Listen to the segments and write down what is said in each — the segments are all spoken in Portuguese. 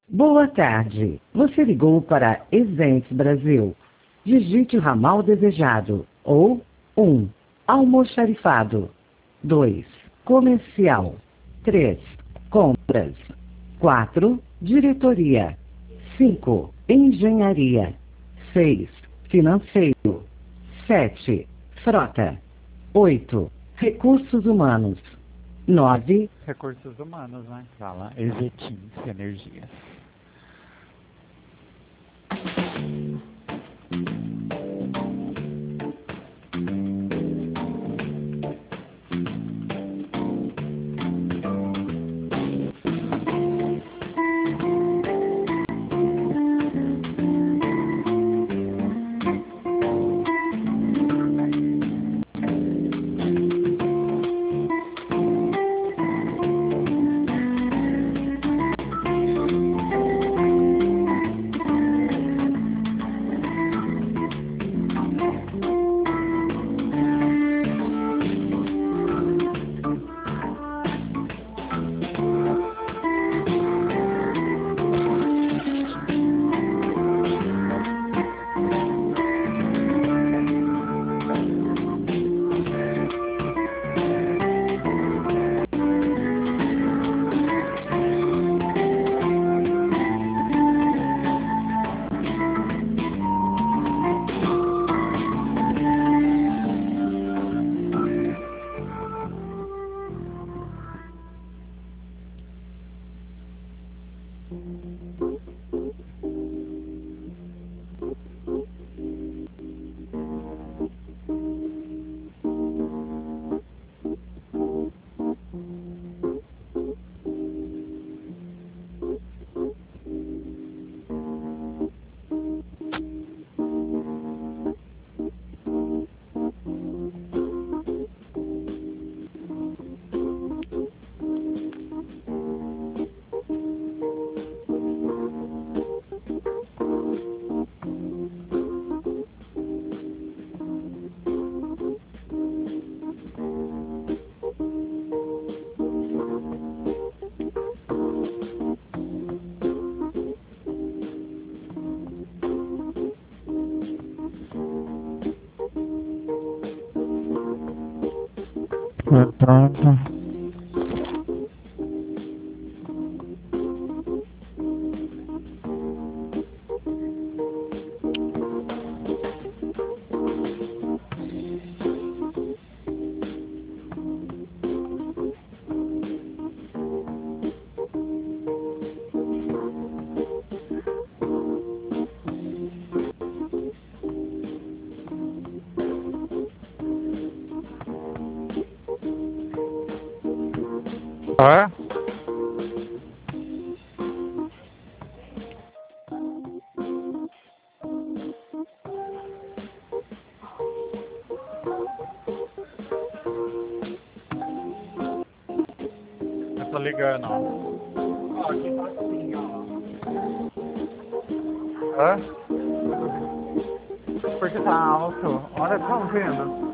Boa tarde. Você ligou para Events Brasil. Digite o ramal desejado. Ou 1. Almoxarifado. 2. Comercial. 3. Compras. 4. Diretoria. 5. Engenharia. 6. Financeiro. 7. Frota. 8. Recursos humanos. 9. Recursos humanos na sala Ezequins Energias. Eu tô ligando, ó. Ó, aqui tá assim, ó. Hã? Porque tá alto. Olha, tá ouvindo?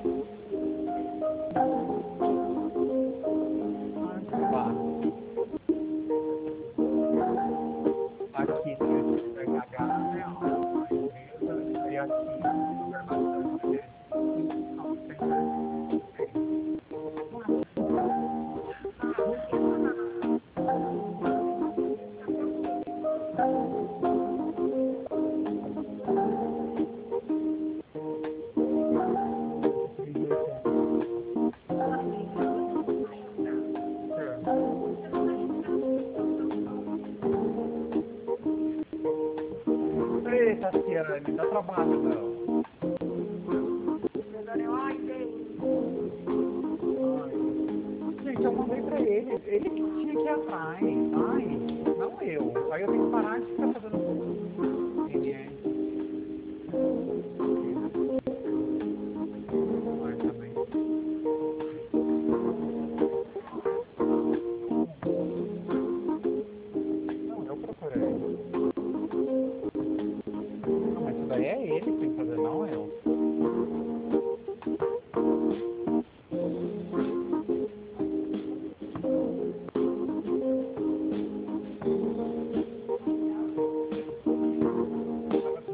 Aqui tem o RH, né? Ó, a empresa, e aqui informações, né? Não, ei, Tassiane, dá trabalho, não. Gente, eu mandei pra ele que tinha que ir atrás, ai, não eu. Aí eu tenho que parar de ficar fazendo reunião. Ai, também. Não, eu procurei. Não, mas isso daí é ele que tem que fazer, não?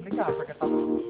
ligar, porque tá